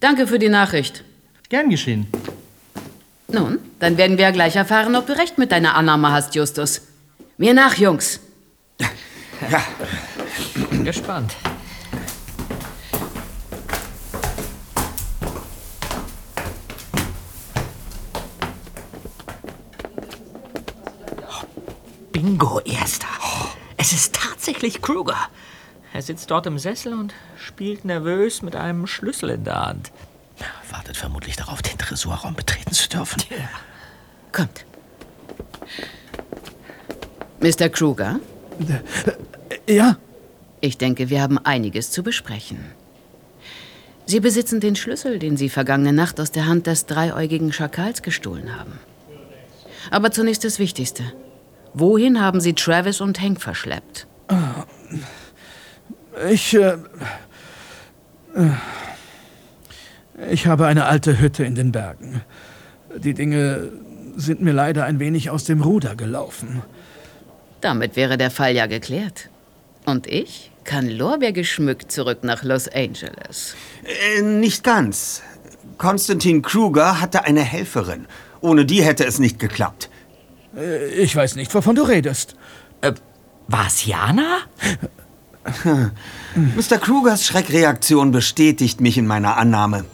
Danke für die Nachricht. Gern geschehen. Nun, dann werden wir ja gleich erfahren, ob du recht mit deiner Annahme hast, Justus. Mir nach, Jungs. Ja. Bin gespannt. Bingo, Erster. Es ist tatsächlich Kruger. Er sitzt dort im Sessel und spielt nervös mit einem Schlüssel in der Hand. Wartet vermutlich darauf, den Tresorraum betreten zu dürfen. Ja. Kommt. Mr. Kruger? Ja? Ich denke, wir haben einiges zu besprechen. Sie besitzen den Schlüssel, den Sie vergangene Nacht aus der Hand des dreiäugigen Schakals gestohlen haben. Aber zunächst das Wichtigste. Wohin haben Sie Travis und Hank verschleppt? Ich habe eine alte Hütte in den Bergen. Die Dinge sind mir leider ein wenig aus dem Ruder gelaufen. Damit wäre der Fall ja geklärt. Und ich kann lorbeergeschmückt zurück nach Los Angeles. Nicht ganz. Konstantin Kruger hatte eine Helferin. Ohne die hätte es nicht geklappt. Ich weiß nicht, wovon du redest. War's Jana? Mr. Krugers Schreckreaktion bestätigt mich in meiner Annahme.